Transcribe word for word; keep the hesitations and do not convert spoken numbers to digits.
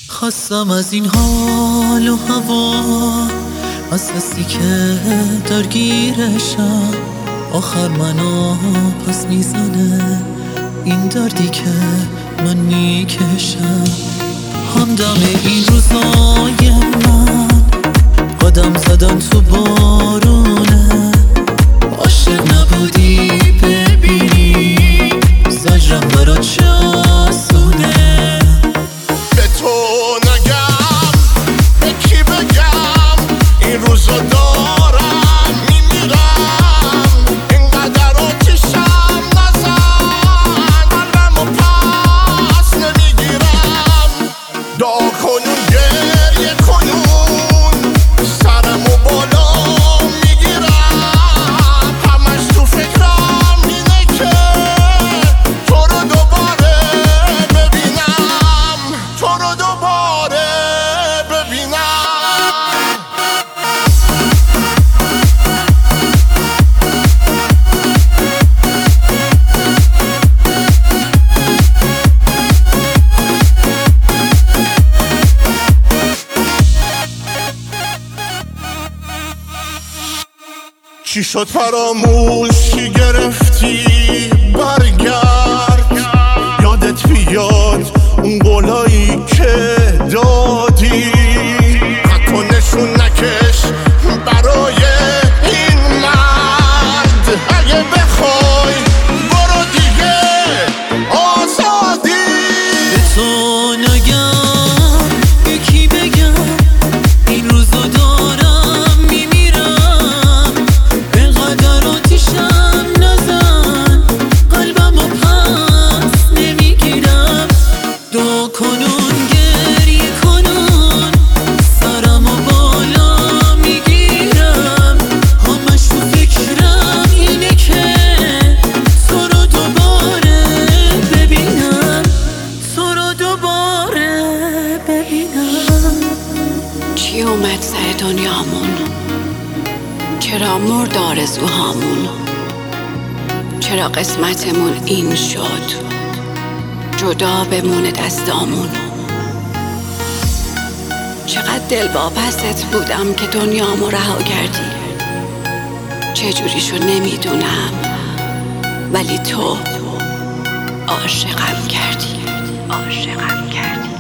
خواستم از این حال و هوا، از حسی که درگیرشم، آخر منو پس میزنه این دردی که من میکشم. همدم این روزای من قدم زدن تو بارونه، عاشق نبودی ببینی زجرم برات چه آسونه. به تو نگم به کی بگم این روزا دارم میمیرم، اینقدر آتیشم نزن قلبمو پس نمیگیرم. دعا کنون گریه کنون سرمو بالا میگیرم، همش تو فکرم اینه که تو رو دوباره ببینم، تو رو دوباره ببینم. چی شد فراموشی گرفتی؟ برگرد یادت بیاد اون قولایی که دادی، حتی نشون نکش برای این مرد. اگه بخوای برو دیگه آزادی. به تو نگم به کی بگم این روزو دارم میمیرم، اینقدر آتیشم نزن قلبمو پس نمیگیرم. دعا کنون گریه کنون سرمو بالا میگیرم، همش تو فکرم اینه که تو رو دوباره ببینم، تو رو دوباره ببینم. چی اومد سر دنیامون؟ چرا مرد آرزوهامون؟ چرا قسمتمون این شد جدا بمونه دستامون؟ چقدر دل واپست بودم که دنیامو رها کردی، چجوریشو نمیدونم ولی تو عاشقم کردی، عاشقم کردی.